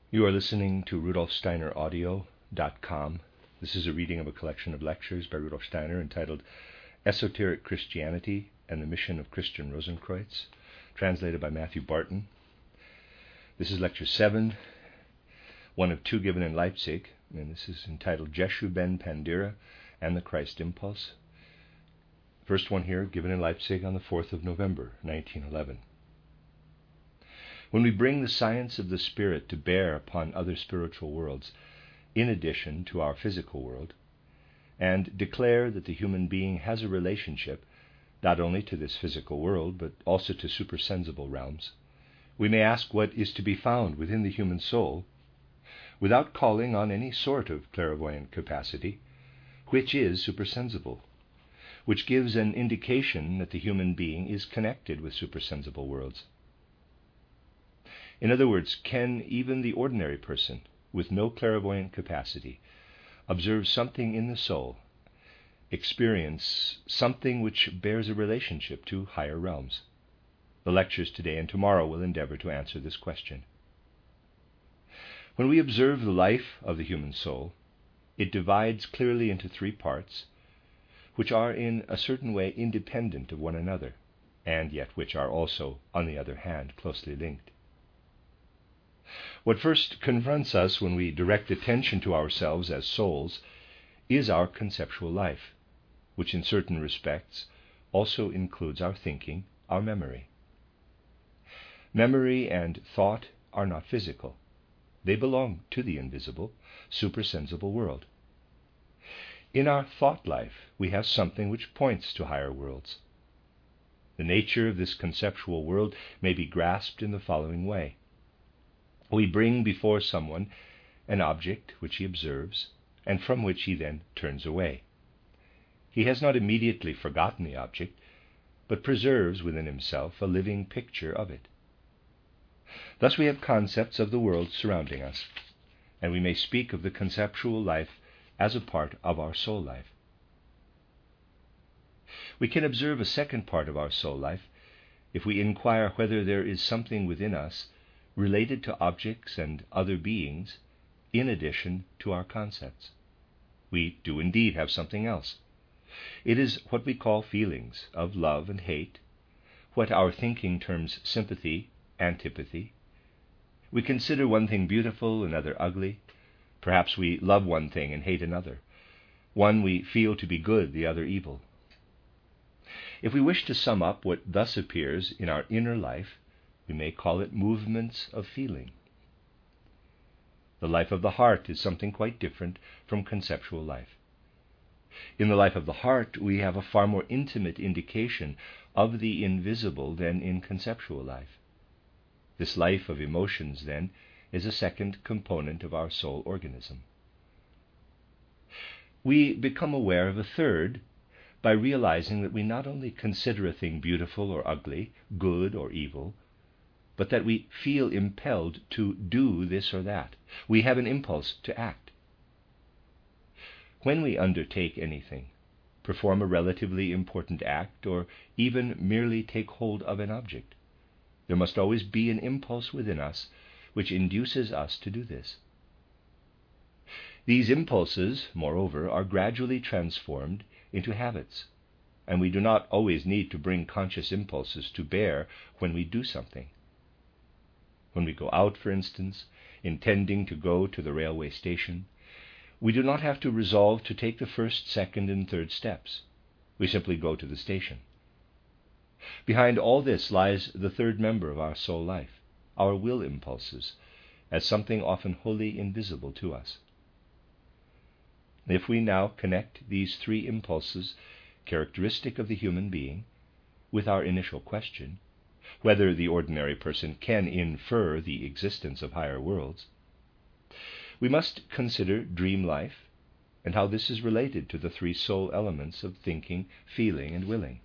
You are listening to RudolfSteinerAudio.com. This is a reading of a collection of lectures by Rudolf Steiner entitled Esoteric Christianity and the Mission of Christian Rosenkreuz, translated by Matthew Barton. This is lecture 7, one of 2 given in Leipzig, and this is entitled Jeshu ben Pandira and the Christ Impulse. First one here, given in Leipzig on the 4th of November, 1911. When we bring the science of the Spirit to bear upon other spiritual worlds, in addition to our physical world, and declare that the human being has a relationship not only to this physical world, but also to supersensible realms, we may ask what is to be found within the human soul, without calling on any sort of clairvoyant capacity, which is supersensible, which gives an indication that the human being is connected with supersensible worlds. In other words, can even the ordinary person, with no clairvoyant capacity, observe something in the soul, experience something which bears a relationship to higher realms? The lectures today and tomorrow will endeavor to answer this question. When we observe the life of the human soul, it divides clearly into 3 parts, which are in a certain way independent of one another, and yet which are also, on the other hand, closely linked. What first confronts us when we direct attention to ourselves as souls is our conceptual life, which in certain respects also includes our thinking, our memory. Memory and thought are not physical. They belong to the invisible, supersensible world. In our thought life, we have something which points to higher worlds. The nature of this conceptual world may be grasped in the following way. We bring before someone an object which he observes, and from which he then turns away. He has not immediately forgotten the object, but preserves within himself a living picture of it. Thus we have concepts of the world surrounding us, and we may speak of the conceptual life as a part of our soul life. We can observe a second part of our soul life if we inquire whether there is something within us related to objects and other beings in addition to our concepts. We do indeed have something else. It is what we call feelings of love and hate, what our thinking terms sympathy, antipathy. We consider one thing beautiful, another ugly. Perhaps we love one thing and hate another. One we feel to be good, the other evil. If we wish to sum up what thus appears in our inner life, we may call it movements of feeling. The life of the heart is something quite different from conceptual life. In the life of the heart, we have a far more intimate indication of the invisible than in conceptual life. This life of emotions, then, is a second component of our soul organism. We become aware of a third by realizing that we not only consider a thing beautiful or ugly, good or evil, but that we feel impelled to do this or that. We have an impulse to act. When we undertake anything, perform a relatively important act, or even merely take hold of an object, there must always be an impulse within us which induces us to do this. These impulses, moreover, are gradually transformed into habits, and we do not always need to bring conscious impulses to bear when we do something. When we go out, for instance, intending to go to the railway station, we do not have to resolve to take the first, second, and third steps. We simply go to the station. Behind all this lies the third member of our soul life, our will impulses, as something often wholly invisible to us. If we now connect these 3 impulses, characteristic of the human being, with our initial question, whether the ordinary person can infer the existence of higher worlds, we must consider dream life and how this is related to the 3 soul elements of thinking, feeling, and willing.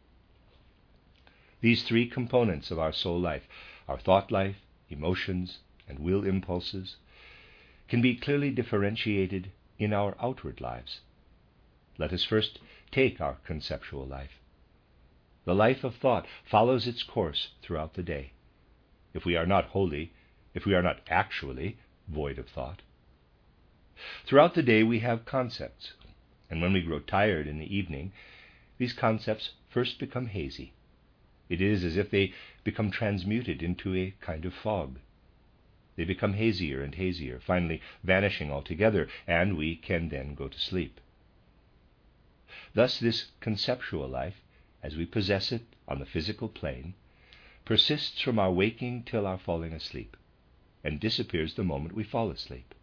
These 3 components of our soul life, our thought life, emotions, and will impulses, can be clearly differentiated in our outward lives. Let us first take our conceptual life. The life of thought follows its course throughout the day. If we are not actually void of thought. Throughout the day we have concepts, and when we grow tired in the evening, these concepts first become hazy. It is as if they become transmuted into a kind of fog. They become hazier and hazier, finally vanishing altogether, and we can then go to sleep. Thus this conceptual life, as we possess it on the physical plane, persists from our waking till our falling asleep, and disappears the moment we fall asleep.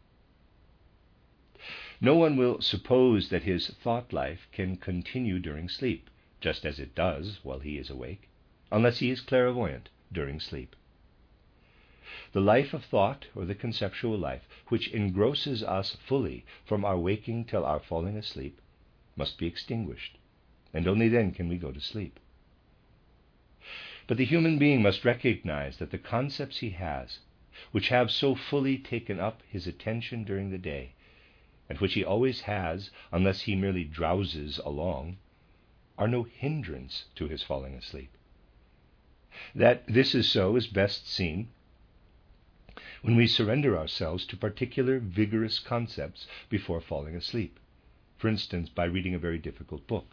No one will suppose that his thought life can continue during sleep, just as it does while he is awake, unless he is clairvoyant during sleep. The life of thought, or the conceptual life, which engrosses us fully from our waking till our falling asleep, must be extinguished, and only then can we go to sleep. But the human being must recognize that the concepts he has, which have so fully taken up his attention during the day, and which he always has unless he merely drowses along, are no hindrance to his falling asleep. That this is so is best seen when we surrender ourselves to particular vigorous concepts before falling asleep, for instance, by reading a very difficult book.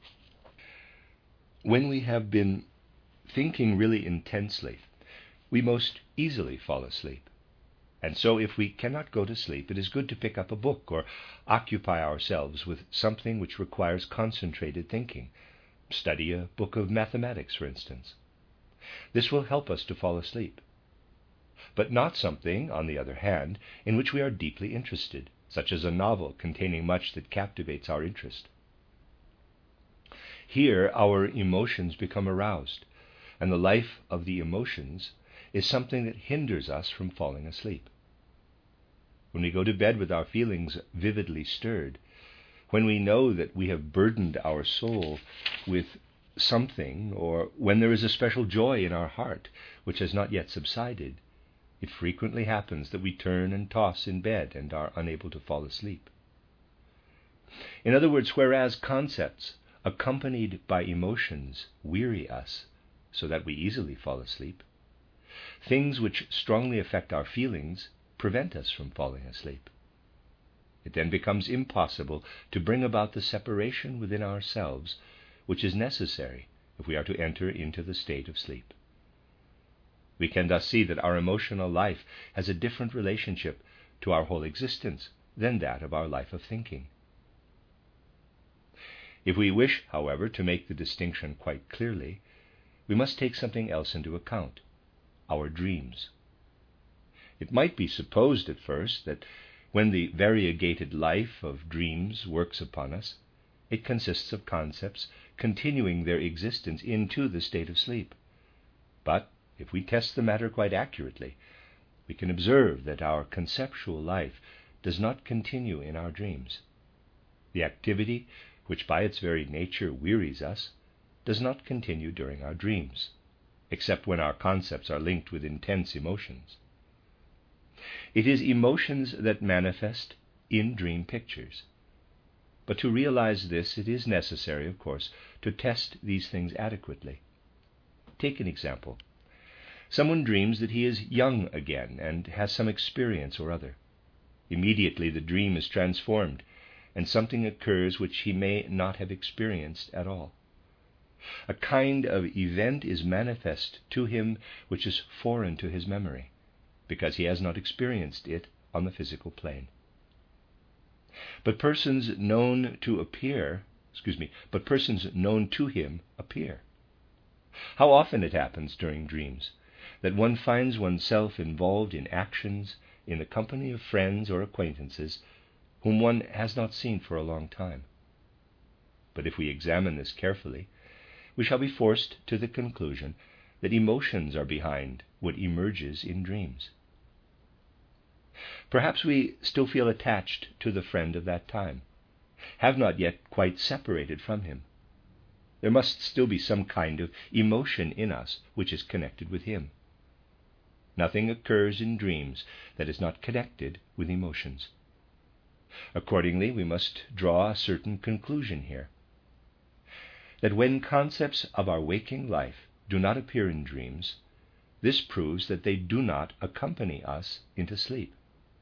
When we have been thinking really intensely, we most easily fall asleep. And so if we cannot go to sleep, it is good to pick up a book or occupy ourselves with something which requires concentrated thinking. Study a book of mathematics, for instance. This will help us to fall asleep. But not something, on the other hand, in which we are deeply interested, such as a novel containing much that captivates our interest. Here our emotions become aroused, and the life of the emotions is something that hinders us from falling asleep. When we go to bed with our feelings vividly stirred, when we know that we have burdened our soul with something, or when there is a special joy in our heart which has not yet subsided, it frequently happens that we turn and toss in bed and are unable to fall asleep. In other words, whereas concepts accompanied by emotions weary us so that we easily fall asleep, things which strongly affect our feelings prevent us from falling asleep. It then becomes impossible to bring about the separation within ourselves which is necessary if we are to enter into the state of sleep. We can thus see that our emotional life has a different relationship to our whole existence than that of our life of thinking. If we wish, however, to make the distinction quite clearly, we must take something else into account: our dreams. It might be supposed at first that when the variegated life of dreams works upon us, it consists of concepts continuing their existence into the state of sleep. But if we test the matter quite accurately, we can observe that our conceptual life does not continue in our dreams. The activity, which by its very nature wearies us, does not continue during our dreams, except when our concepts are linked with intense emotions. It is emotions that manifest in dream pictures. But to realize this, it is necessary, of course, to test these things adequately. Take an example. Someone dreams that he is young again and has some experience or other. Immediately the dream is transformed, and something occurs which he may not have experienced at all. A kind of event is manifest to him which is foreign to his memory, because he has not experienced it on the physical plane. But persons known to him appear. How often it happens during dreams that one finds oneself involved in actions in the company of friends or acquaintances whom one has not seen for a long time. But if we examine this carefully, we shall be forced to the conclusion that emotions are behind what emerges in dreams. Perhaps we still feel attached to the friend of that time, have not yet quite separated from him. There must still be some kind of emotion in us which is connected with him. Nothing occurs in dreams that is not connected with emotions. Accordingly, we must draw a certain conclusion here: that when concepts of our waking life do not appear in dreams, this proves that they do not accompany us into sleep.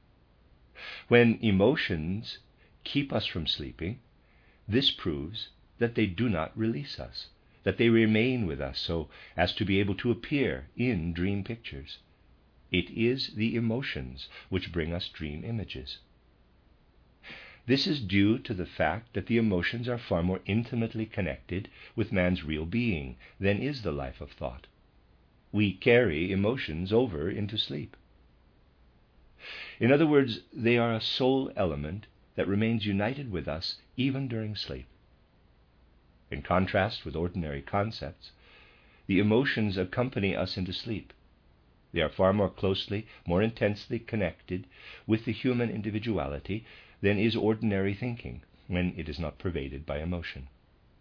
When emotions keep us from sleeping, this proves that they do not release us, that they remain with us so as to be able to appear in dream pictures. It is the emotions which bring us dream images. This is due to the fact that the emotions are far more intimately connected with man's real being than is the life of thought. We carry emotions over into sleep. In other words, they are a soul element that remains united with us even during sleep. In contrast with ordinary concepts, the emotions accompany us into sleep. They are far more closely, more intensely connected with the human individuality than is ordinary thinking when it is not pervaded by emotion.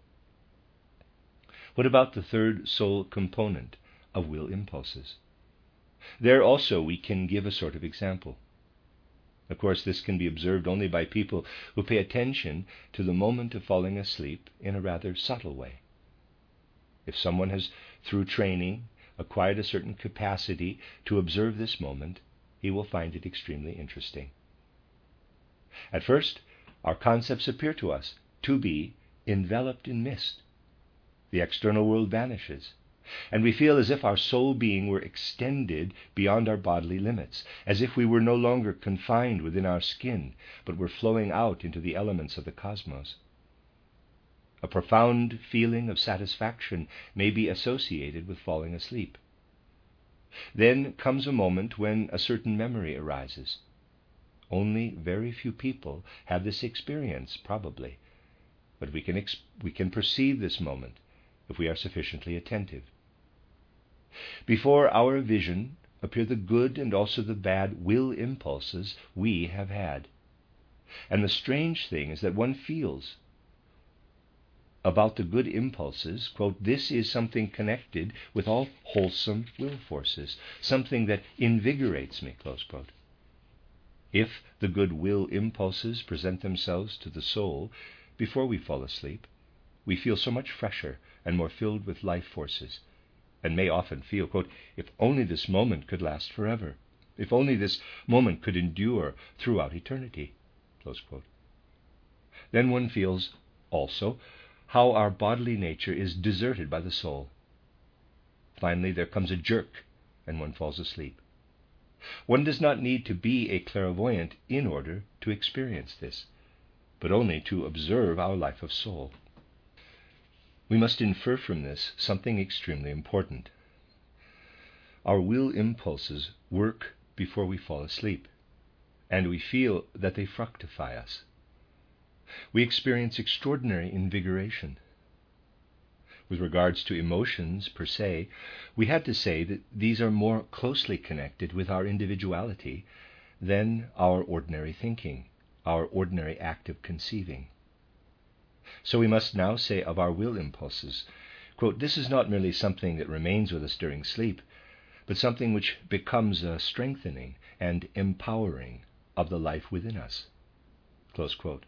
What about the third soul component of will impulses? There also we can give a sort of example. Of course, this can be observed only by people who pay attention to the moment of falling asleep in a rather subtle way. If someone has, through training, acquired a certain capacity to observe this moment, he will find it extremely interesting. At first, our concepts appear to us to be enveloped in mist. The external world vanishes, and we feel as if our soul being were extended beyond our bodily limits, as if we were no longer confined within our skin, but were flowing out into the elements of the cosmos. A profound feeling of satisfaction may be associated with falling asleep. Then comes a moment when a certain memory arises. Only very few people have this experience, probably, but we can perceive this moment if we are sufficiently attentive. Before our vision appear the good and also the bad will impulses we have had. And the strange thing is that one feels about the good impulses, quote, this is something connected with all wholesome will forces, something that invigorates me, close quote. If the good will impulses present themselves to the soul before we fall asleep, we feel so much fresher and more filled with life forces, and may often feel, quote, if only this moment could last forever, if only this moment could endure throughout eternity, close quote. Then one feels also how our bodily nature is deserted by the soul. Finally, there comes a jerk, and one falls asleep. One does not need to be a clairvoyant in order to experience this, but only to observe our life of soul. We must infer from this something extremely important. Our will impulses work before we fall asleep, and we feel that they fructify us. We experience extraordinary invigoration. With regards to emotions per se, we had to say that these are more closely connected with our individuality than our ordinary thinking, our ordinary act of conceiving. So we must now say of our will impulses, quote, this is not merely something that remains with us during sleep, but something which becomes a strengthening and empowering of the life within us, close quote.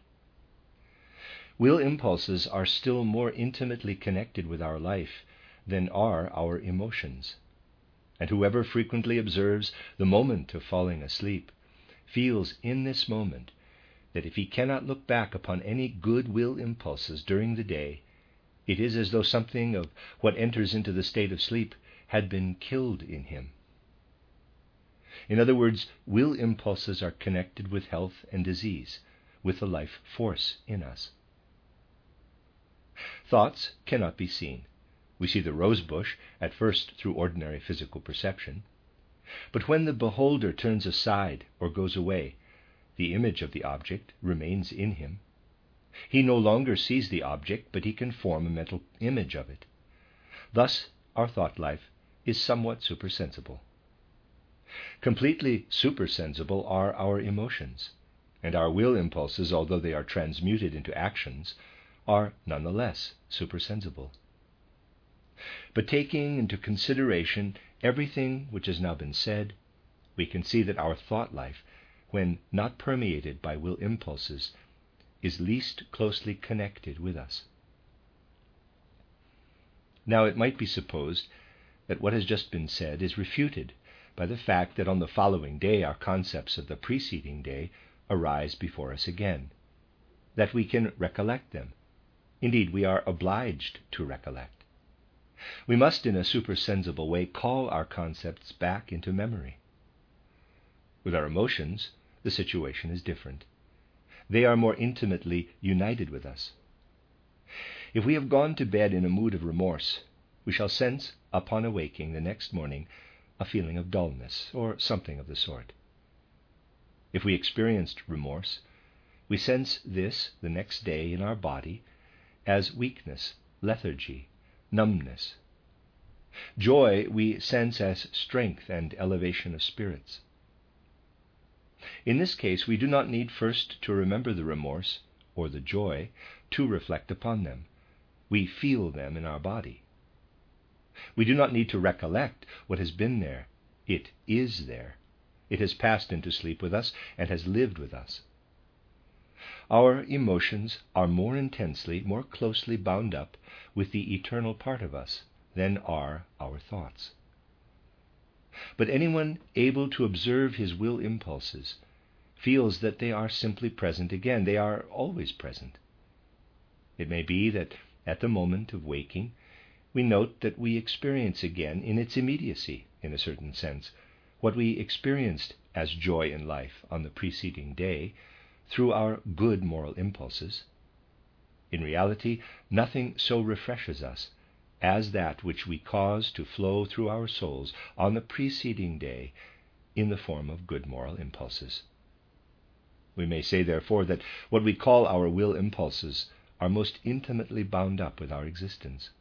Will impulses are still more intimately connected with our life than are our emotions. And whoever frequently observes the moment of falling asleep feels in this moment that if he cannot look back upon any good will impulses during the day, it is as though something of what enters into the state of sleep had been killed in him. In other words, will impulses are connected with health and disease, with the life force in us. Thoughts cannot be seen. We see the rose bush at first through ordinary physical perception, but when the beholder turns aside or goes away, the image of the object remains in him. He no longer sees the object, but he can form a mental image of it. Thus, our thought life is somewhat supersensible. Completely supersensible are our emotions, and our will impulses, although they are transmuted into actions, are nonetheless supersensible. But taking into consideration everything which has now been said, we can see that our thought life, when not permeated by will impulses, is least closely connected with us. Now, it might be supposed that what has just been said is refuted by the fact that on the following day our concepts of the preceding day arise before us again, that we can recollect them. Indeed, we are obliged to recollect. We must, in a supersensible way, call our concepts back into memory. With our emotions, the situation is different. They are more intimately united with us. If we have gone to bed in a mood of remorse, we shall sense, upon awaking the next morning, a feeling of dullness, or something of the sort. If we experienced remorse, we sense this the next day in our body as weakness, lethargy, numbness. Joy we sense as strength and elevation of spirits. In this case, we do not need first to remember the remorse or the joy to reflect upon them. We feel them in our body. We do not need to recollect what has been there. It is there. It has passed into sleep with us and has lived with us. Our emotions are more intensely, more closely bound up with the eternal part of us than are our thoughts. But anyone able to observe his will impulses feels that they are simply present again. They are always present. It may be that at the moment of waking, we note that we experience again in its immediacy, in a certain sense, what we experienced as joy in life on the preceding day through our good moral impulses. In reality, nothing so refreshes us as that which we cause to flow through our souls on the preceding day in the form of good moral impulses. We may say, therefore, that what we call our will impulses are most intimately bound up with our existence.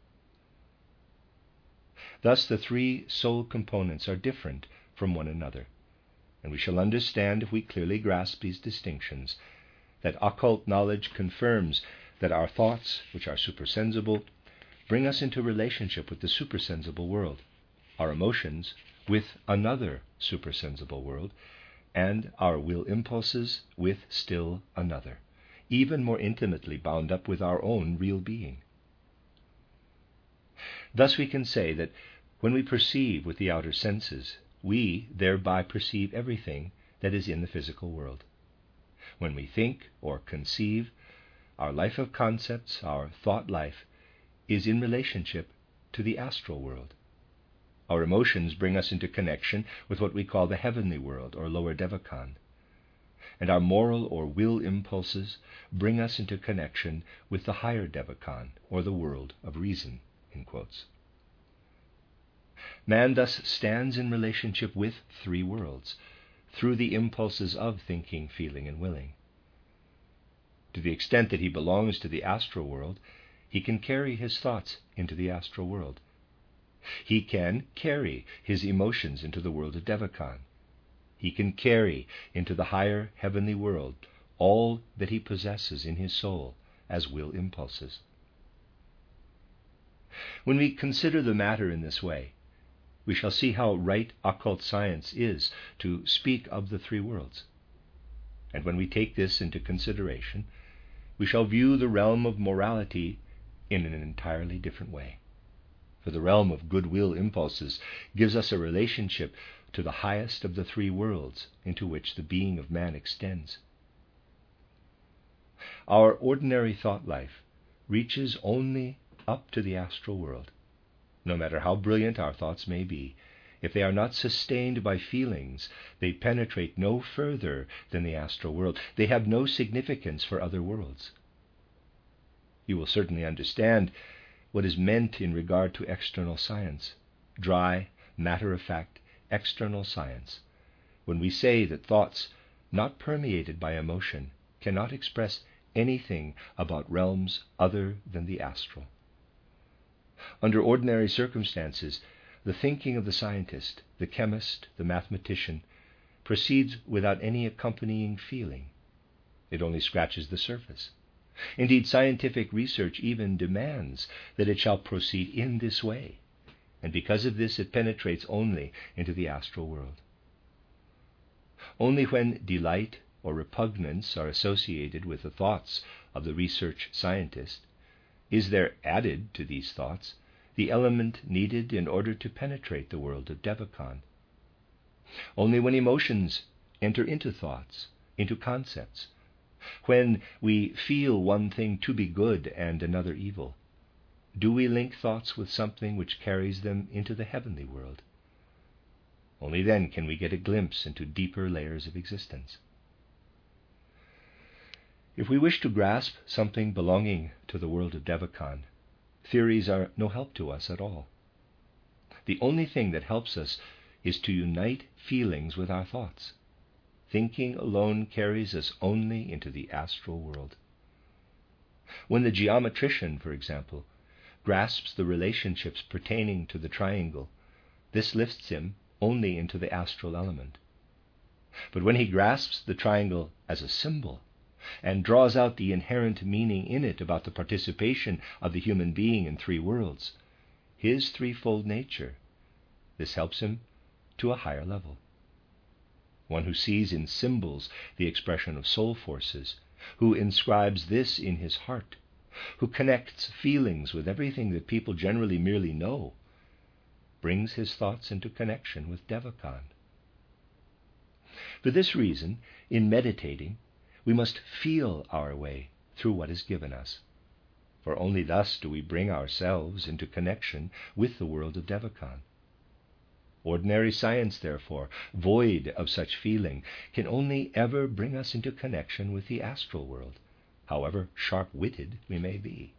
Thus the three soul components are different from one another, and we shall understand, if we clearly grasp these distinctions, that occult knowledge confirms that our thoughts, which are supersensible, bring us into relationship with the supersensible world, our emotions with another supersensible world, and our will impulses with still another, even more intimately bound up with our own real being. Thus we can say that when we perceive with the outer senses, we thereby perceive everything that is in the physical world. When we think or conceive, our life of concepts, our thought life, is in relationship to the astral world. Our emotions bring us into connection with what we call the heavenly world, or lower Devachan. And our moral or will impulses bring us into connection with the higher Devachan, or the world of reason, in quotes. Man thus stands in relationship with three worlds, through the impulses of thinking, feeling, and willing. To the extent that he belongs to the astral world, he can carry his thoughts into the astral world. He can carry his emotions into the world of Devachan. He can carry into the higher heavenly world all that he possesses in his soul as will impulses. When we consider the matter in this way, we shall see how right occult science is to speak of the three worlds. And when we take this into consideration, we shall view the realm of morality in an entirely different way. For the realm of goodwill impulses gives us a relationship to the highest of the three worlds into which the being of man extends. Our ordinary thought life reaches only up to the astral world. No matter how brilliant our thoughts may be, if they are not sustained by feelings, they penetrate no further than the astral world. They have no significance for other worlds. You will certainly understand what is meant in regard to external science, dry, matter-of-fact, external science, when we say that thoughts not permeated by emotion cannot express anything about realms other than the astral. Under ordinary circumstances, the thinking of the scientist, the chemist, the mathematician, proceeds without any accompanying feeling. It only scratches the surface. Indeed, scientific research even demands that it shall proceed in this way, and because of this it penetrates only into the astral world. Only when delight or repugnance are associated with the thoughts of the research scientist is there added to these thoughts the element needed in order to penetrate the world of Devachan. Only when emotions enter into thoughts into concepts? When we feel one thing to be good and another evil, do we link thoughts with something which carries them into the heavenly world? Only then can we get a glimpse into deeper layers of existence. If we wish to grasp something belonging to the world of Devachan, theories are no help to us at all. The only thing that helps us is to unite feelings with our thoughts. Thinking alone carries us only into the astral world. When the geometrician, for example, grasps the relationships pertaining to the triangle, this lifts him only into the astral element. But when he grasps the triangle as a symbol and draws out the inherent meaning in it about the participation of the human being in three worlds, his threefold nature, this helps him to a higher level. One who sees in symbols the expression of soul forces, who inscribes this in his heart, who connects feelings with everything that people generally merely know, brings his thoughts into connection with Devachan. For this reason, in meditating, we must feel our way through what is given us, for only thus do we bring ourselves into connection with the world of Devachan. Ordinary science, therefore, void of such feeling, can only ever bring us into connection with the astral world, however sharp-witted we may be.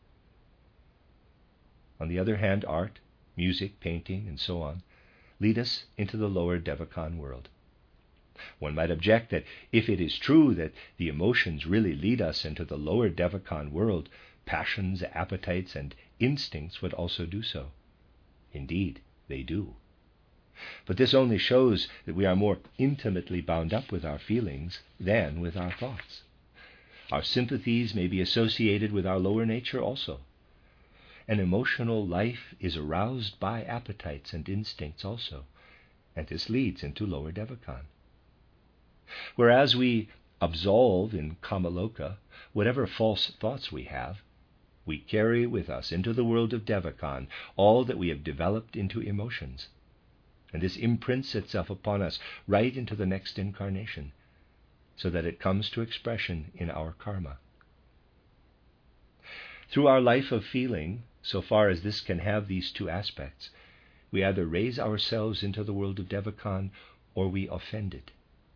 On the other hand, art, music, painting, and so on, lead us into the lower Devachan world. One might object that if it is true that the emotions really lead us into the lower Devachan world, passions, appetites, and instincts would also do so. Indeed, they do. But this only shows that we are more intimately bound up with our feelings than with our thoughts. Our sympathies may be associated with our lower nature also. An emotional life is aroused by appetites and instincts also, and this leads into lower Devachan. Whereas we absolve in Kamaloka whatever false thoughts we have, we carry with us into the world of Devachan all that we have developed into emotions. And this imprints itself upon us right into the next incarnation, so that it comes to expression in our karma. Through our life of feeling, so far as this can have these two aspects, we either raise ourselves into the world of Devachan or we offend it.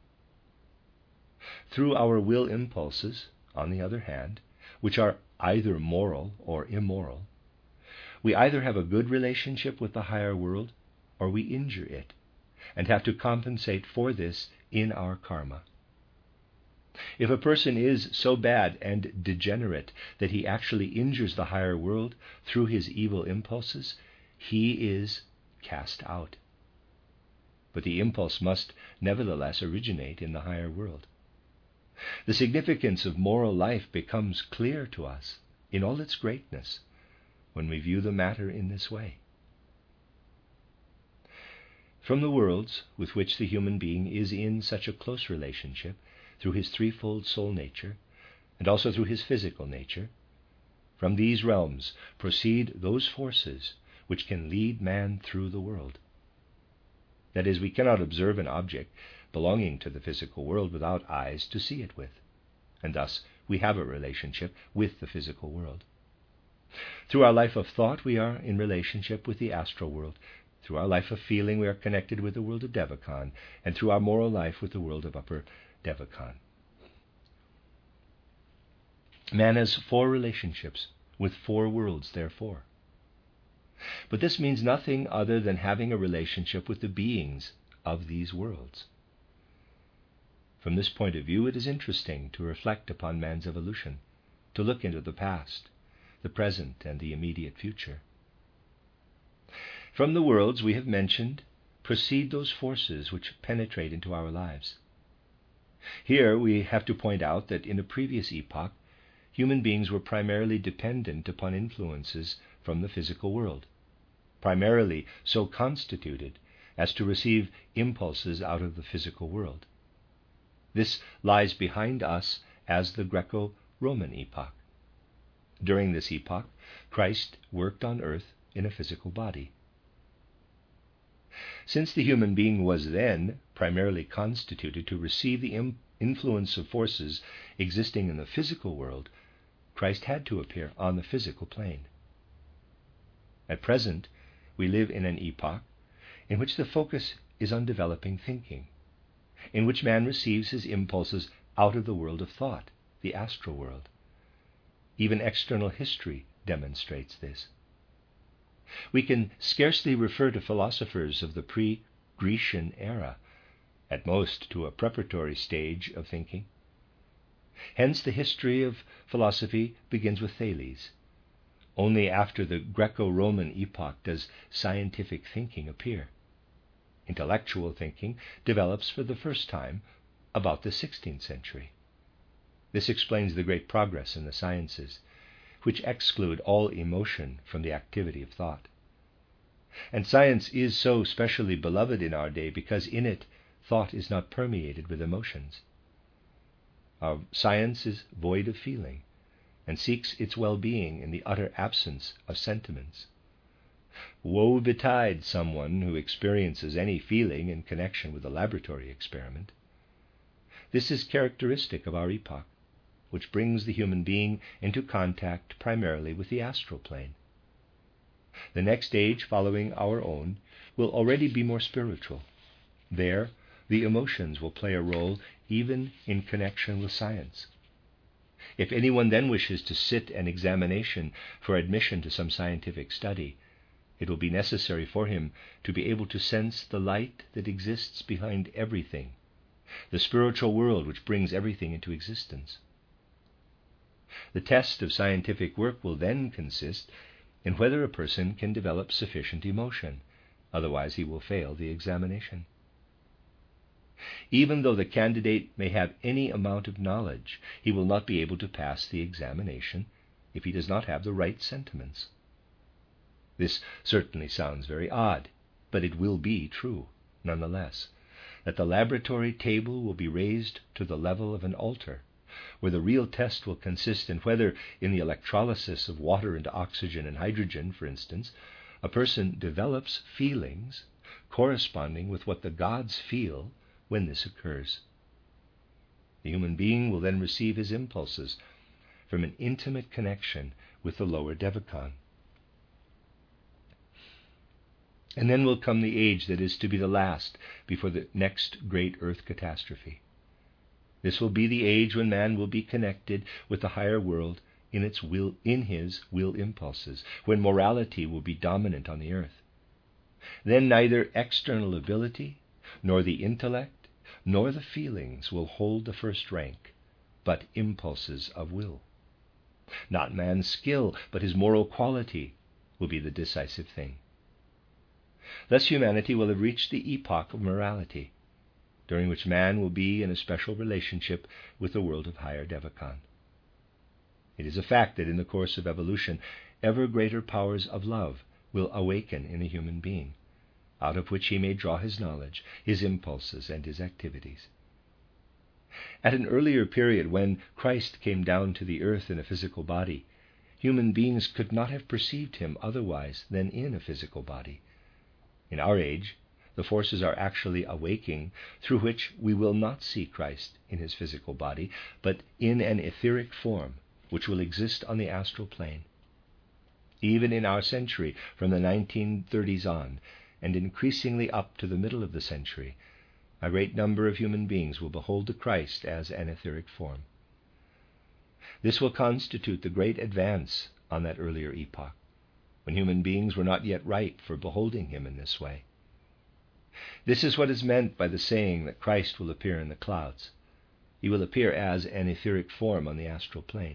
Through our will impulses, on the other hand, which are either moral or immoral, we either have a good relationship with the higher world or we injure it, and have to compensate for this in our karma. If a person is so bad and degenerate that he actually injures the higher world through his evil impulses, he is cast out. But the impulse must nevertheless originate in the higher world. The significance of moral life becomes clear to us in all its greatness when we view the matter in this way. From the worlds with which the human being is in such a close relationship, through his threefold soul nature, and also through his physical nature, from these realms proceed those forces which can lead man through the world. That is, we cannot observe an object belonging to the physical world without eyes to see it with, and thus we have a relationship with the physical world. Through our life of thought, we are in relationship with the astral world. Through our life of feeling, we are connected with the world of Devachan, and through our moral life with the world of upper Devachan. Man has 4 relationships with 4 worlds, therefore. But this means nothing other than having a relationship with the beings of these worlds. From this point of view, it is interesting to reflect upon man's evolution, to look into the past, the present, and the immediate future. From the worlds we have mentioned proceed those forces which penetrate into our lives. Here we have to point out that in a previous epoch, human beings were primarily dependent upon influences from the physical world, primarily so constituted as to receive impulses out of the physical world. This lies behind us as the Greco-Roman epoch. During this epoch, Christ worked on earth in a physical body. Since the human being was then primarily constituted to receive the influence of forces existing in the physical world, Christ had to appear on the physical plane. At present, we live in an epoch in which the focus is on developing thinking, in which man receives his impulses out of the world of thought, the astral world. Even external history demonstrates this. We can scarcely refer to philosophers of the pre-Grecian era, at most to a preparatory stage of thinking. Hence the history of philosophy begins with Thales. Only after the Greco-Roman epoch does scientific thinking appear. Intellectual thinking develops for the first time about the 16th century. This explains the great progress in the sciences, which exclude all emotion from the activity of thought. And science is so specially beloved in our day because in it thought is not permeated with emotions. Our science is void of feeling and seeks its well-being in the utter absence of sentiments. Woe betide someone who experiences any feeling in connection with a laboratory experiment. This is characteristic of our epoch, which brings the human being into contact primarily with the astral plane. The next age following our own will already be more spiritual. There, the emotions will play a role even in connection with science. If anyone then wishes to sit an examination for admission to some scientific study, it will be necessary for him to be able to sense the light that exists behind everything, the spiritual world which brings everything into existence. The test of scientific work will then consist in whether a person can develop sufficient emotion, otherwise he will fail the examination. Even though the candidate may have any amount of knowledge, he will not be able to pass the examination if he does not have the right sentiments. This certainly sounds very odd, but it will be true, nonetheless, that the laboratory table will be raised to the level of an altar, where the real test will consist in whether, in the electrolysis of water into oxygen and hydrogen, for instance, a person develops feelings corresponding with what the gods feel when this occurs. The human being will then receive his impulses from an intimate connection with the lower Devachan. And then will come the age that is to be the last before the next great earth catastrophe. This will be the age when man will be connected with the higher world in his will impulses, when morality will be dominant on the earth. Then neither external ability, nor the intellect, nor the feelings will hold the first rank, but impulses of will. Not man's skill, but his moral quality will be the decisive thing. Thus humanity will have reached the epoch of morality, during which man will be in a special relationship with the world of higher Devachan. It is a fact that in the course of evolution, ever greater powers of love will awaken in a human being, out of which he may draw his knowledge, his impulses, and his activities. At an earlier period, when Christ came down to the earth in a physical body, human beings could not have perceived him otherwise than in a physical body. In our age, the forces are actually awaking through which we will not see Christ in his physical body, but in an etheric form which will exist on the astral plane. Even in our century, from the 1930s on, and increasingly up to the middle of the century, a great number of human beings will behold the Christ as an etheric form. This will constitute the great advance on that earlier epoch, when human beings were not yet ripe for beholding him in this way. This is what is meant by the saying that Christ will appear in the clouds. He will appear as an etheric form on the astral plane.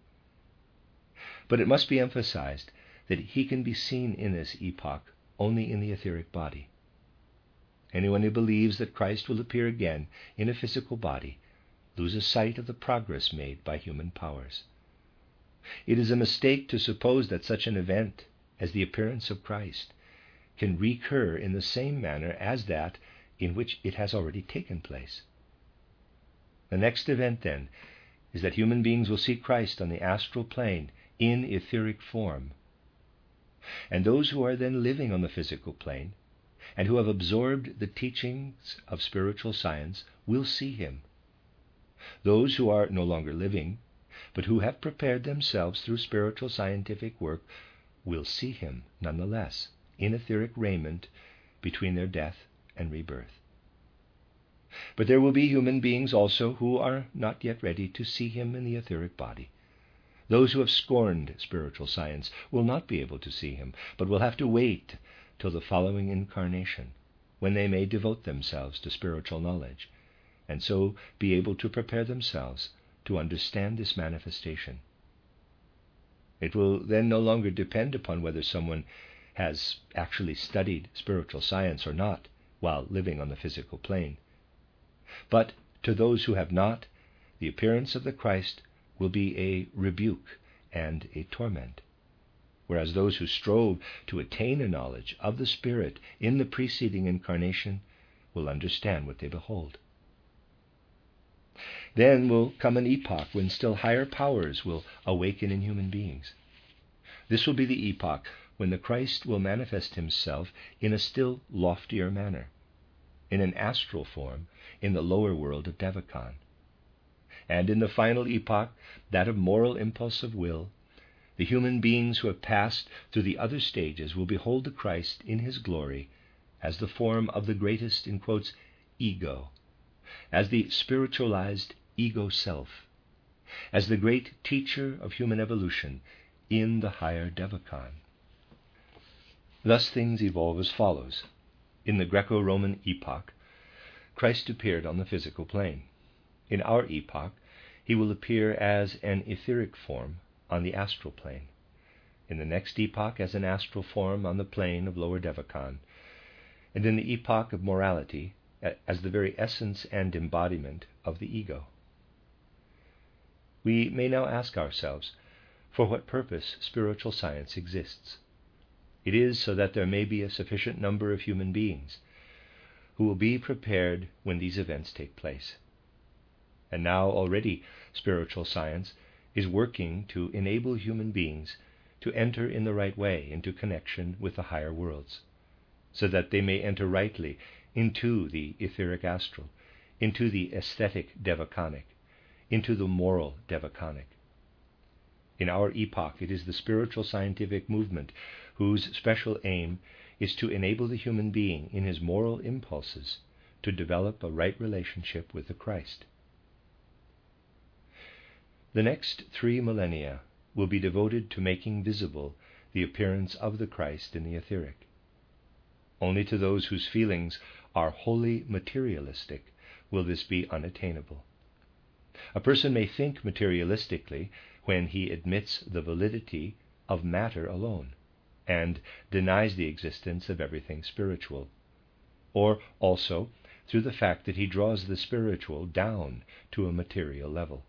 But it must be emphasized that he can be seen in this epoch only in the etheric body. Anyone who believes that Christ will appear again in a physical body loses sight of the progress made by human powers. It is a mistake to suppose that such an event as the appearance of Christ can recur in the same manner as that in which it has already taken place. The next event, then, is that human beings will see Christ on the astral plane in etheric form. And those who are then living on the physical plane and who have absorbed the teachings of spiritual science will see him. Those who are no longer living, but who have prepared themselves through spiritual scientific work, will see him nonetheless in etheric raiment between their death and rebirth. But there will be human beings also who are not yet ready to see him in the etheric body. Those who have scorned spiritual science will not be able to see him, but will have to wait till the following incarnation, when they may devote themselves to spiritual knowledge, and so be able to prepare themselves to understand this manifestation. It will then no longer depend upon whether someone has actually studied spiritual science or not while living on the physical plane. But to those who have not, the appearance of the Christ will be a rebuke and a torment, whereas those who strove to attain a knowledge of the Spirit in the preceding incarnation will understand what they behold. Then will come an epoch when still higher powers will awaken in human beings. This will be the epoch when the Christ will manifest himself in a still loftier manner, in an astral form in the lower world of Devachan. And in the final epoch, that of moral impulse of will, the human beings who have passed through the other stages will behold the Christ in his glory as the form of the greatest, in quotes, ego, as the spiritualized ego self, as the great teacher of human evolution in the higher Devachan. Thus things evolve as follows. In the Greco-Roman epoch, Christ appeared on the physical plane. In our epoch, he will appear as an etheric form on the astral plane. In the next epoch, as an astral form on the plane of lower Devachan. And in the epoch of morality, as the very essence and embodiment of the ego. We may now ask ourselves, for what purpose spiritual science exists? It is so that there may be a sufficient number of human beings who will be prepared when these events take place. And now already spiritual science is working to enable human beings to enter in the right way into connection with the higher worlds, so that they may enter rightly into the etheric astral, into the aesthetic devachanic, into the moral devachanic. In our epoch, it is the spiritual scientific movement whose special aim is to enable the human being in his moral impulses to develop a right relationship with the Christ. The next 3 millennia will be devoted to making visible the appearance of the Christ in the etheric. Only to those whose feelings are wholly materialistic will this be unattainable. A person may think materialistically when he admits the validity of matter alone and denies the existence of everything spiritual, or also through the fact that he draws the spiritual down to a material level.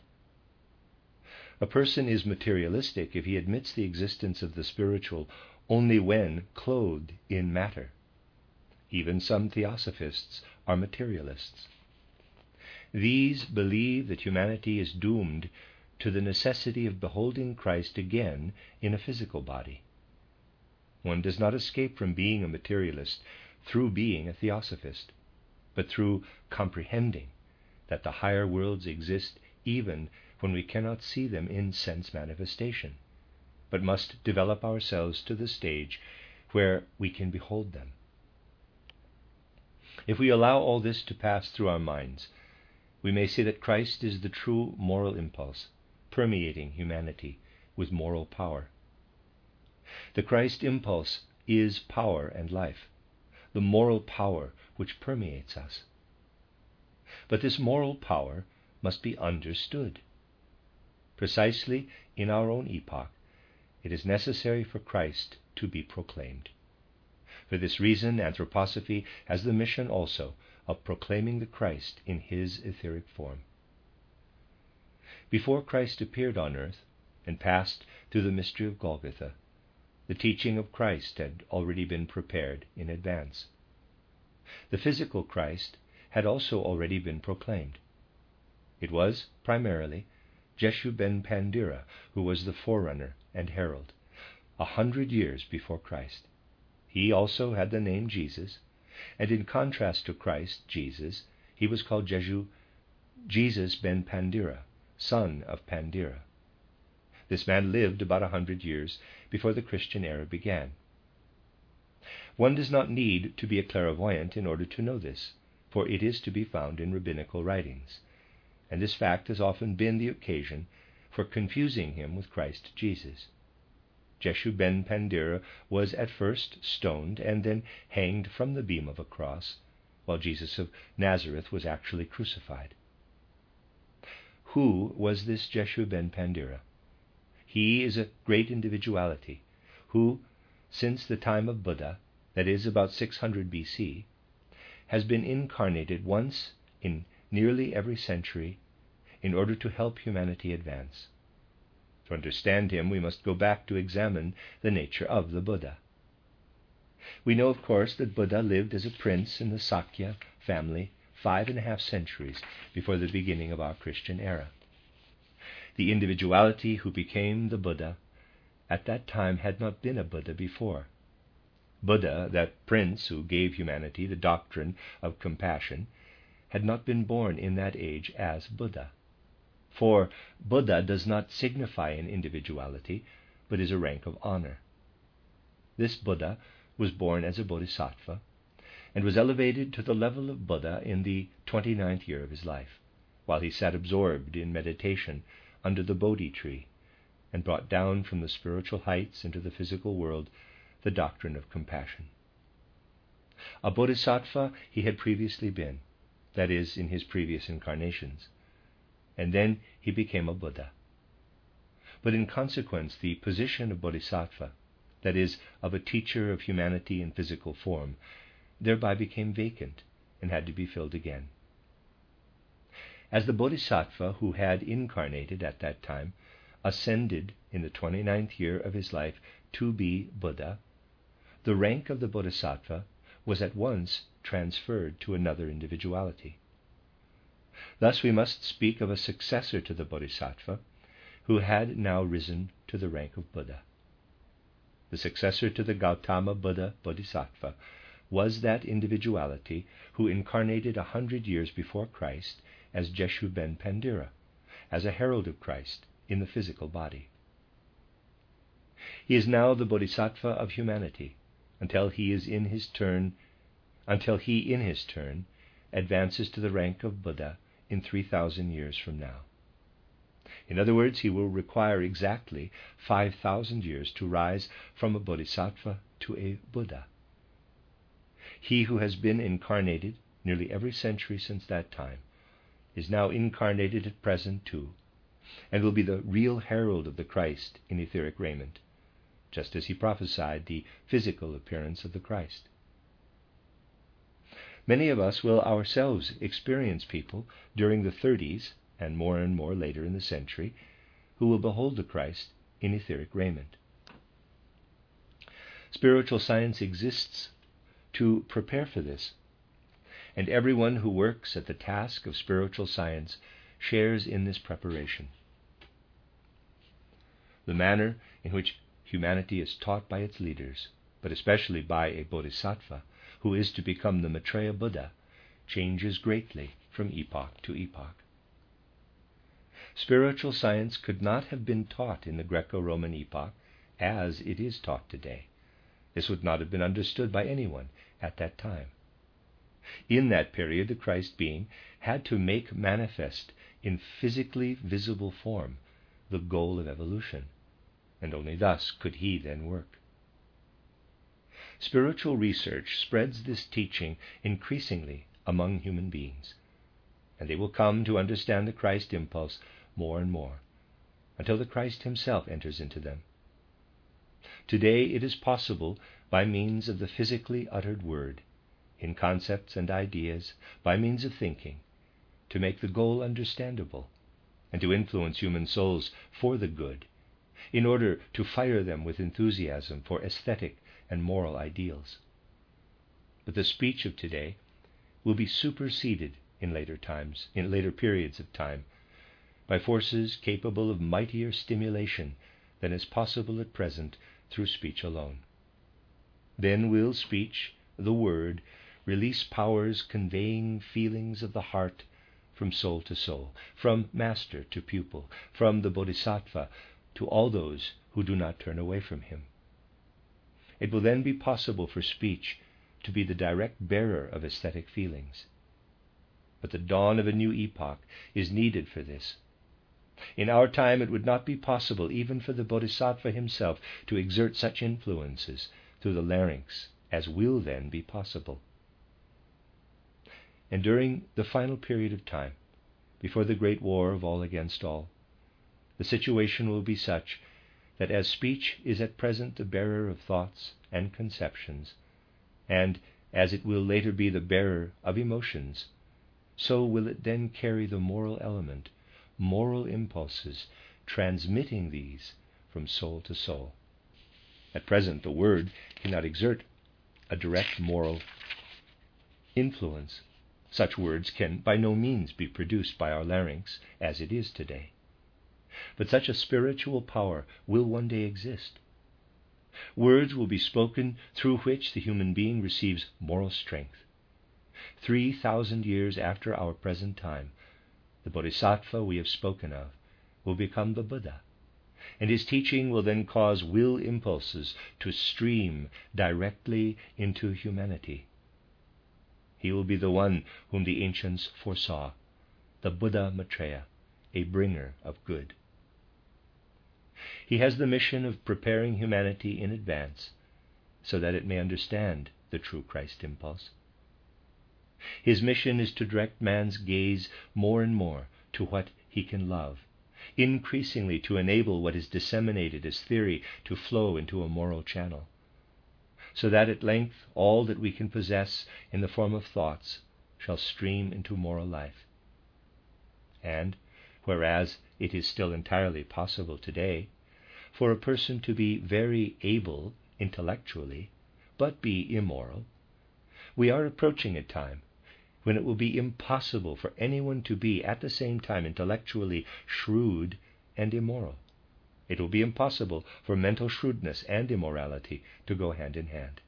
A person is materialistic if he admits the existence of the spiritual only when clothed in matter. Even some theosophists are materialists. These believe that humanity is doomed to the necessity of beholding Christ again in a physical body. One does not escape from being a materialist through being a theosophist, but through comprehending that the higher worlds exist even when we cannot see them in sense manifestation, but must develop ourselves to the stage where we can behold them. If we allow all this to pass through our minds, we may see that Christ is the true moral impulse, permeating humanity with moral power. The Christ impulse is power and life, the moral power which permeates us. But this moral power must be understood. Precisely in our own epoch, it is necessary for Christ to be proclaimed. For this reason, anthroposophy has the mission also of proclaiming the Christ in his etheric form. Before Christ appeared on earth and passed through the mystery of Golgotha, the teaching of Christ had already been prepared in advance. The physical Christ had also already been proclaimed. It was, primarily, Jeshu ben Pandira who was the forerunner and herald, 100 years before Christ. He also had the name Jesus, and in contrast to Christ, Jesus, he was called Jeshu Jesus ben Pandira, son of Pandira. This man lived about 100 years before the Christian era began. One does not need to be a clairvoyant in order to know this, for it is to be found in rabbinical writings, and this fact has often been the occasion for confusing him with Christ Jesus. Jeshu ben Pandira was at first stoned and then hanged from the beam of a cross, while Jesus of Nazareth was actually crucified. Who was this Jeshu ben Pandira? He is a great individuality who, since the time of Buddha, that is about 600 BC, has been incarnated once in nearly every century in order to help humanity advance. To understand him, we must go back to examine the nature of the Buddha. We know, of course, that Buddha lived as a prince in the Sakya family 5.5 centuries before the beginning of our Christian era. The individuality who became the Buddha at that time had not been a Buddha before. Buddha, that prince who gave humanity the doctrine of compassion, had not been born in that age as Buddha. For Buddha does not signify an individuality, but is a rank of honor. This Buddha was born as a bodhisattva, and was elevated to the level of Buddha in the 29th year of his life, while he sat absorbed in meditation under the Bodhi tree, and brought down from the spiritual heights into the physical world the doctrine of compassion. A bodhisattva he had previously been, that is, in his previous incarnations, and then he became a Buddha. But in consequence, the position of bodhisattva, that is, of a teacher of humanity in physical form, thereby became vacant and had to be filled again. As the bodhisattva who had incarnated at that time ascended in the 29th year of his life to be Buddha, the rank of the bodhisattva was at once transferred to another individuality. Thus we must speak of a successor to the bodhisattva who had now risen to the rank of Buddha. The successor to the Gautama Buddha bodhisattva was that individuality who incarnated 100 years before Christ as Jeshu ben Pandira, as a herald of Christ in the physical body. He is now the bodhisattva of humanity until he in his turn advances to the rank of Buddha in 3,000 years from now. In other words, he will require exactly 5,000 years to rise from a bodhisattva to a Buddha. He who has been incarnated nearly every century since that time is now incarnated at present too, and will be the real herald of the Christ in etheric raiment, just as he prophesied the physical appearance of the Christ. Many of us will ourselves experience people during the 30s and more later in the century who will behold the Christ in etheric raiment. Spiritual science exists to prepare for this, and everyone who works at the task of spiritual science shares in this preparation. The manner in which humanity is taught by its leaders, but especially by a bodhisattva who is to become the Maitreya Buddha, changes greatly from epoch to epoch. Spiritual science could not have been taught in the Greco-Roman epoch as it is taught today. This would not have been understood by anyone at that time. In that period, the Christ being had to make manifest in physically visible form the goal of evolution, and only thus could he then work. Spiritual research spreads this teaching increasingly among human beings, and they will come to understand the Christ impulse more and more, until the Christ himself enters into them. Today it is possible, by means of the physically uttered word, in concepts and ideas, by means of thinking, to make the goal understandable, and to influence human souls for the good, in order to fire them with enthusiasm for aesthetic and moral ideals. But the speech of today will be superseded in later periods of time, by forces capable of mightier stimulation than is possible at present through speech alone. Then will speech, the word, release powers conveying feelings of the heart from soul to soul, from master to pupil, from the Bodhisattva to all those who do not turn away from him. It will then be possible for speech to be the direct bearer of aesthetic feelings. But the dawn of a new epoch is needed for this. In our time, it would not be possible even for the Bodhisattva himself to exert such influences through the larynx as will then be possible. And during the final period of time, before the great war of all against all, the situation will be such that as speech is at present the bearer of thoughts and conceptions, and as it will later be the bearer of emotions, so will it then carry the moral element, moral impulses, transmitting these from soul to soul. At present, the word cannot exert a direct moral influence. Such words can by no means be produced by our larynx as it is today. But such a spiritual power will one day exist. Words will be spoken through which the human being receives moral strength. 3,000 years after our present time, the Bodhisattva we have spoken of will become the Buddha, and his teaching will then cause will impulses to stream directly into humanity. He will be the one whom the ancients foresaw, the Buddha Maitreya, a bringer of good. He has the mission of preparing humanity in advance so that it may understand the true Christ impulse. His mission is to direct man's gaze more and more to what he can love, increasingly to enable what is disseminated as theory to flow into a moral channel, so that at length all that we can possess in the form of thoughts shall stream into moral life. And, whereas it is still entirely possible today for a person to be very able intellectually, but be immoral, we are approaching a time when it will be impossible for anyone to be at the same time intellectually shrewd and immoral. It will be impossible for mental shrewdness and immorality to go hand in hand.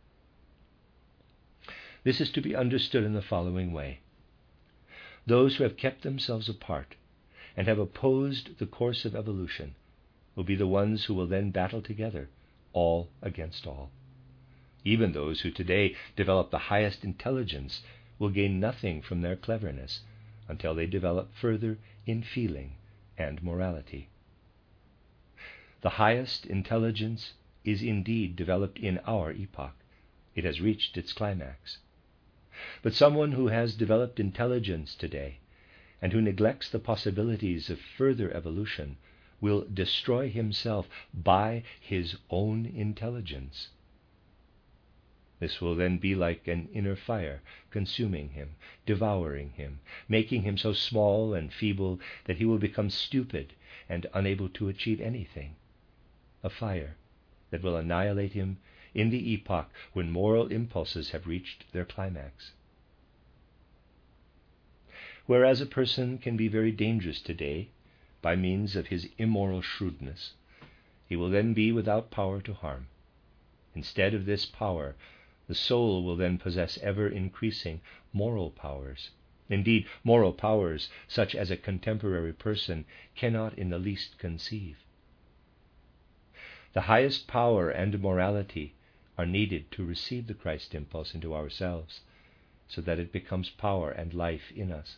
This is to be understood in the following way. Those who have kept themselves apart and have opposed the course of evolution will be the ones who will then battle together, all against all. Even those who today develop the highest intelligence will gain nothing from their cleverness until they develop further in feeling and morality. The highest intelligence is indeed developed in our epoch. It has reached its climax. But someone who has developed intelligence today and who neglects the possibilities of further evolution will destroy himself by his own intelligence. This will then be like an inner fire, consuming him, devouring him, making him so small and feeble that he will become stupid and unable to achieve anything. A fire that will annihilate him in the epoch when moral impulses have reached their climax. Whereas a person can be very dangerous today by means of his immoral shrewdness, he will then be without power to harm. Instead of this power, the soul will then possess ever-increasing moral powers. Indeed, moral powers such as a contemporary person cannot in the least conceive. The highest power and morality are needed to receive the Christ impulse into ourselves, so that it becomes power and life in us.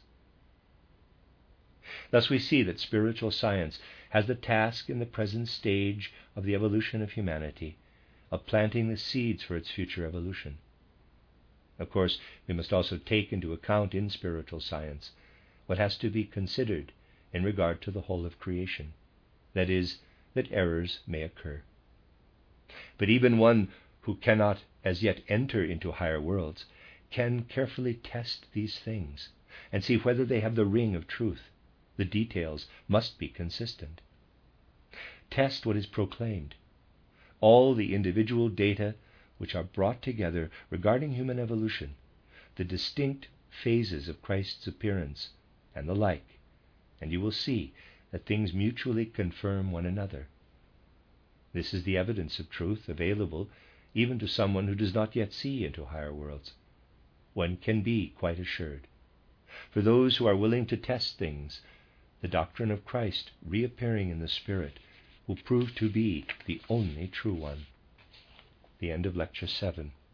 Thus we see that spiritual science has the task in the present stage of the evolution of humanity of planting the seeds for its future evolution. Of course, we must also take into account in spiritual science what has to be considered in regard to the whole of creation, that is, that errors may occur. But even one who cannot as yet enter into higher worlds can carefully test these things and see whether they have the ring of truth. The details must be consistent. Test what is proclaimed. All the individual data which are brought together regarding human evolution, the distinct phases of Christ's appearance, and the like, and you will see that things mutually confirm one another. This is the evidence of truth available even to someone who does not yet see into higher worlds. One can be quite assured. For those who are willing to test things, the doctrine of Christ reappearing in the Spirit will prove to be the only true one. The end of Lecture 7.